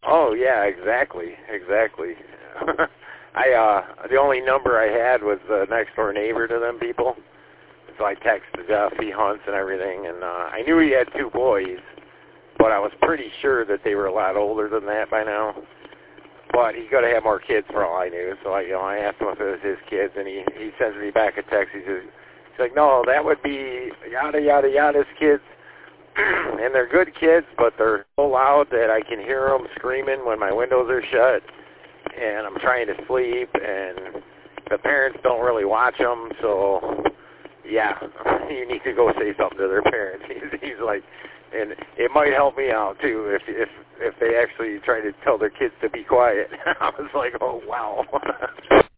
Oh yeah, exactly. The only number I had was the next door neighbor to them people. So I texted Jeff, he hunts and everything, and I knew he had 2 boys, but I was pretty sure that they were a lot older than that by now. But he could have had more kids for all I knew, so I asked him if it was his kids, and he sends me back a text. He's like, no, that would be yada yada yada's kids, and they're good kids, but they're so loud that I can hear them screaming when my windows are shut, and I'm trying to sleep, and the parents don't really watch them, so yeah, you need to go say something to their parents. He's like, and it might help me out too if they actually try to tell their kids to be quiet. I was like, oh wow.